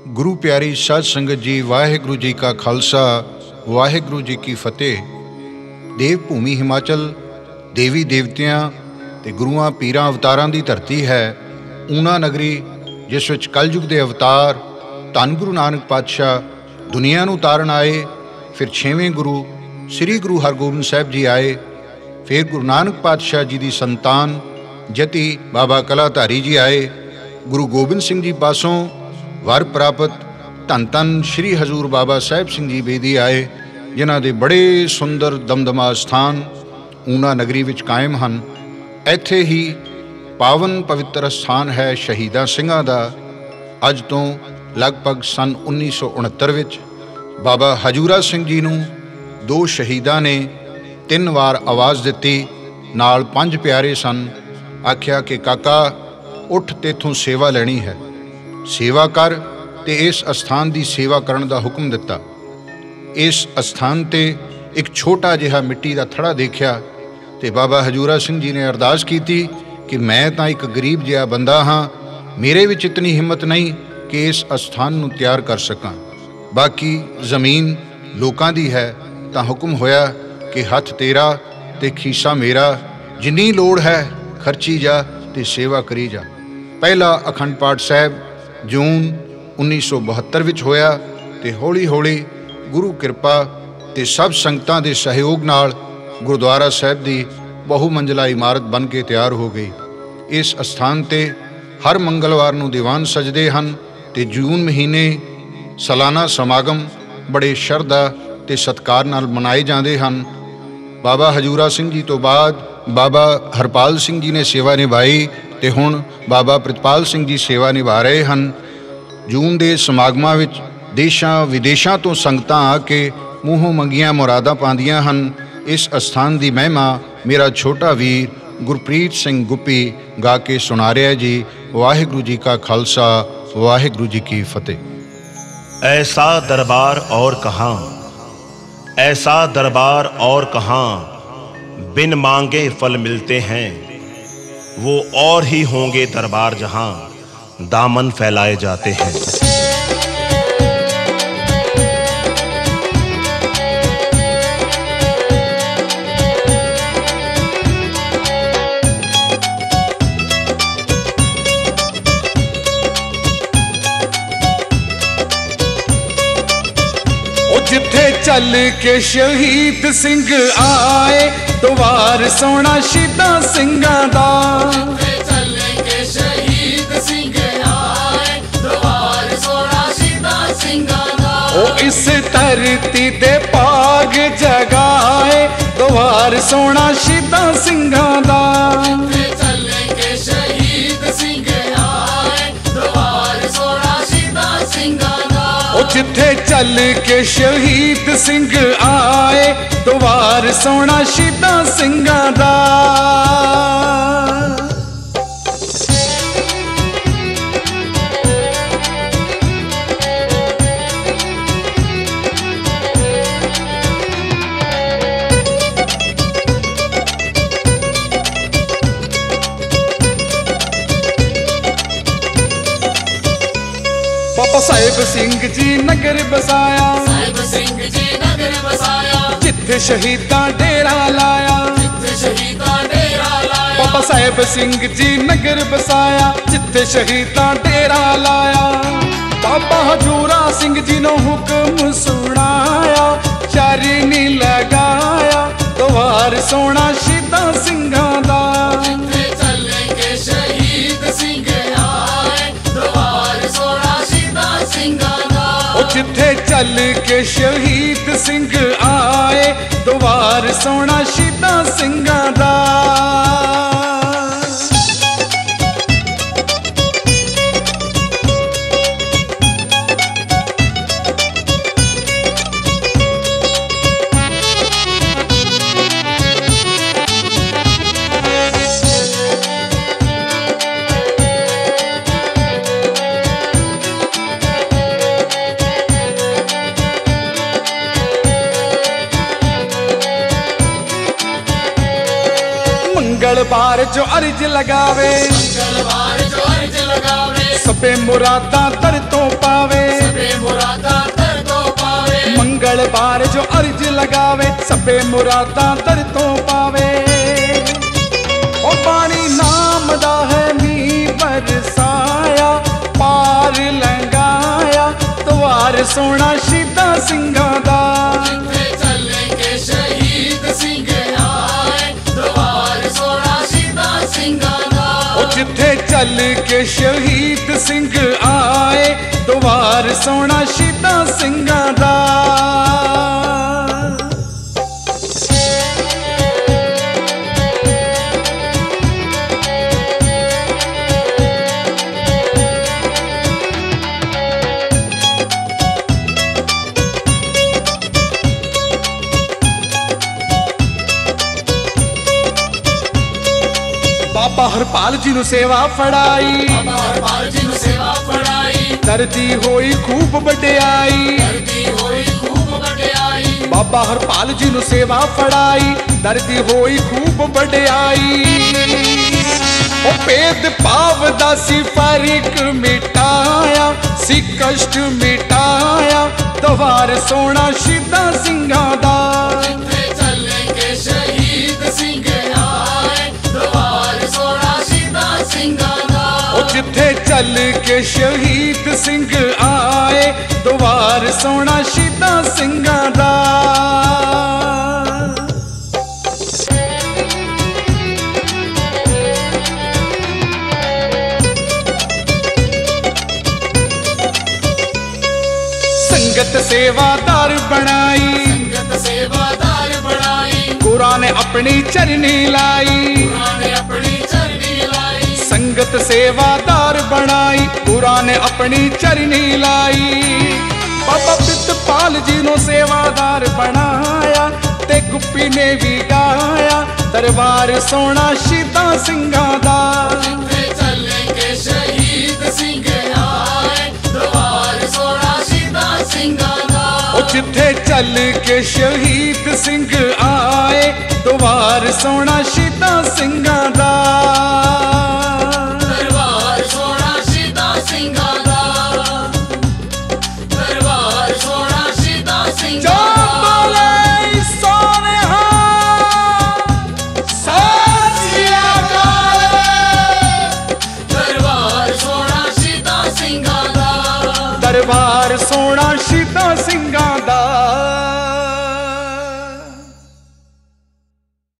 गुरु प्यारी साध संगत जी, वाहिगुरु जी का खालसा, वाहिगुरु जी की फतेह। देव भूमि हिमाचल देवी देवतियां ते गुरुआं पीरां अवतारां दी धरती है। ऊना नगरी जिस विच कलयुग दे अवतार धन गुरु नानक पातशाह दुनिया नूं तारन आए। फिर 6वें गुरु श्री गुरु हरगोबिंद साहिब जी आए। फिर गुरु नानक पातशाह जी की संतान जति बाबा कलाधारी जी आए। गुरु गोबिंद सिंह जी पासों वर प्राप्त धन धन श्री हजूर बाबा साहिब सिंह जी बेदी आए, जिन्हां दे बड़े सुंदर दमदमा स्थान ऊना नगरी विच कायम हैं। इत्थे ही पावन पवित्र स्थान है शहीदां सिंघां दा। अज तो लगभग सन 1969 विच बाबा हजूरा सिंह जी नूं 2 शहीदां ने 3 वार आवाज़ दित्ती। नाल 5 प्यारे सन। आख्या कि काका उठ तेथों सेवा लेनी है, सेवा कर, ते इस अस्थान की सेवा करन दा हुक्म दिता। इस अस्थान ते एक छोटा जिहा मिट्टी का थड़ा देखा तो बाबा हजूरा सिंह जी ने अरदास की कि मैं तो एक गरीब जिहा बंदा हाँ, मेरे विच इतनी हिम्मत नहीं कि इस अस्थान नूं तैयार कर सकां। बाकी जमीन लोकां दी है। तो हुक्म होया कि हथ तेरा ते खीसा मेरा, जिन्नी लोड़ है खर्ची जा ते सेवा करी जा। पहला अखंड पाठ साहब जून 1972 विच होया ते हौली हौली गुरु कृपा ते सब संगतां दे सहयोग नाल गुरुद्वारा साहिब दी बहुमंजिला इमारत बन के तैयार हो गई। इस अस्थान ते हर मंगलवार नूं दीवान सजदे हन ते जून महीने सालाना समागम बड़े शरधा ते सत्कार नाल मनाए जाते हैं। बाबा हजूरा सिंह जी तो बाद बाबा हरपाल सिंह जी ने सेवा निभाई ते हुण बाबा प्रितपाल सिंह जी सेवा निभा रहे हैं। जून के समागमां विच देशां विदेशां तो संगतां आके मूहों मंगियां मुरादां पांदियां हन। इस अस्थान की महिमा मेरा छोटा वीर गुरप्रीत सिंह गुप्पी गा के सुना रहा जी। वाहिगुरु जी का खालसा, वाहिगुरु जी की फतेह। ऐसा दरबार और कहाँ, ऐसा दरबार और कहाँ, बिन मांगे फल मिलते हैं। वो और ही होंगे दरबार जहां दामन फैलाए जाते हैं। जिथे चल के शहीद सिंह आए, द्वार सोना शहीदा सिंघां दा। जिथे चल के शहीद सिंह आए, द्वार सोना शहीदा सिंघां दा। ओ इस धरती दे भाग जगाए, द्वार सोना शहीदा सिंघां दा। जिथे चल के शहीद सिंह आए, द्वार सोना शहीदा सिंघां दा। ओ जिथे चल के शहीद सिंह आए, द्वार सोना शहीदा सिंघां दा। बाबा साहिब सिंह जी नगर बसाया, साहिब सिंह जी नगर बसाया। जिथे शहीदां डेरा लाया, जिथे शहीदां डेरा लाया। बाबा साहिब सिंह जी नगर बसाया, जिथे शहीदां डेरा लाया। बाबा हजूरा सिंह जी ने हुक्म सुनाया, चारनी लगाया, द्वार सोना शहीदा सिंघां दा। जिथे चल के शहीद सिंह आए, द्वार सोना शहीदा सिंघां दा। ओ जिथे चल के शहीद सिंह आए, द्वार सोना शहीदा सिंघां दा। मंगलवार जो अर्ज लगावे, मंगलवार जो अर्ज लगावे, सबे मुरादा दर तो पावे। बार जो अर्ज लगावे सबे मुरादां दर तो पावे। ओ पानी नाम दा है मींह बरसाया पार लंघाया द्वार सोना शहीदां सिंघां दा। जिथे चल के शहीद सिंह आए द्वार सोना शहीदां सिंघां दा। ओ जिथे चल के शहीद सिंह आए द्वार सोना शहीदां सिंघां दा। बाबा हरपाल जी नु सेवा फड़ाई बाबा हरपाल जी नु सेवा फड़ाई दर्दी होई खूब वड्याई। दर्दी होई खूब वड्याई बाबा हरपाल जी नु सेवा फड़ाई दर्दी होई खूब वड्याई। ओ भेद भाव दा सी फर्क मिटाया सी कष्ट मिटाया द्वार सोना शहीदां सिंघां दा। जिथे चल के शहीद सिंह आए द्वार सोना शहीदां सिंघां दा। ओ जिथे चल के शहीद सिंह आए द्वार सोना शहीदां सिंघां दा। संगत सेवादार बनाई संगत सेवादार बनाई कुरान अपनी चरनी लाई। कुरान अपनी चरनी लाई संगत सेवादार बनाई कुरान अपनी चरनी लाई। बाबा पितपाल जी नो सेवादार बनाया ते गुप्पी ने भी गाया दरबार सोना शहीदां सिंघां दा। जिथे चल के शहीद सिंह आए द्वार सोना शहीदां सिंघां दा। ओ जिथे चल के शहीद सिंह आए द्वार सोना शहीदां सिंघां दा। दरबार सोना शहीदां सिंघां दा। दरबार सोना शहीदां सिंघां जो दा। बोले सोनेहा सत श्री अकाल। दरबार सोना शहीदां सिंघां दा। दरबार सोना शहीदां